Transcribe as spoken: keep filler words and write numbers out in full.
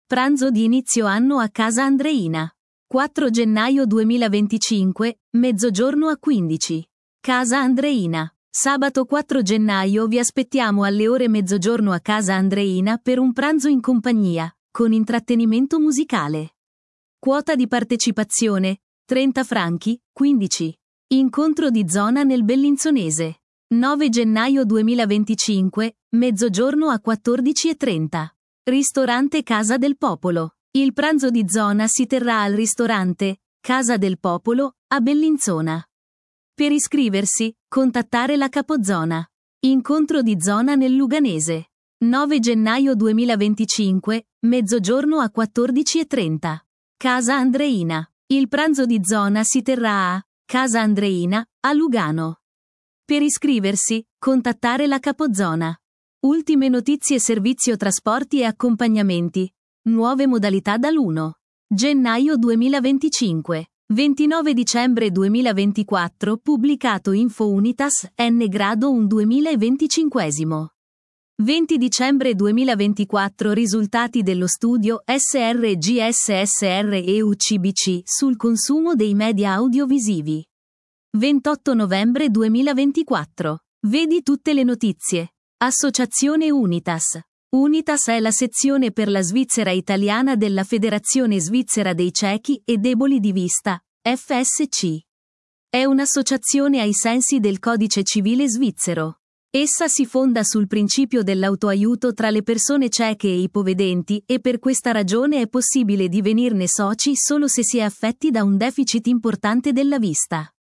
Pranzo di inizio anno a casa Andreina. quattro gennaio duemilaventicinque, mezzogiorno a quindici. Casa Andreina. Sabato quattro gennaio vi aspettiamo alle ore mezzogiorno a casa Andreina per un pranzo in compagnia, con intrattenimento musicale. Quota di partecipazione, trenta franchi, quindici. Incontro di zona nel Bellinzonese. nove gennaio duemilaventicinque, mezzogiorno a quattordici e trenta. Ristorante Casa del Popolo. Il pranzo di zona si terrà al ristorante Casa del Popolo, a Bellinzona. Per iscriversi, contattare la capozona. Incontro di zona nel Luganese. nove gennaio duemilaventicinque, mezzogiorno a quattordici e trenta. Casa Andreina. Il pranzo di zona si terrà a Casa Andreina, a Lugano. Per iscriversi, contattare la capozona. Ultime notizie: servizio trasporti e accompagnamenti. Nuove modalità dall'primo gennaio duemilaventicinque. ventinove dicembre duemilaventiquattro. Pubblicato Info Unitas N grado uno duemilaventicinque. venti dicembre duemilaventiquattro. Risultati dello studio S R G S S R E U C B C sul consumo dei media audiovisivi. ventotto novembre duemilaventiquattro. Vedi tutte le notizie. Associazione Unitas. Unitas è la sezione per la Svizzera italiana della Federazione Svizzera dei Ciechi e Deboli di Vista, F S C. È un'associazione ai sensi del Codice Civile svizzero. Essa si fonda sul principio dell'autoaiuto tra le persone cieche e ipovedenti e per questa ragione è possibile divenirne soci solo se si è affetti da un deficit importante della vista.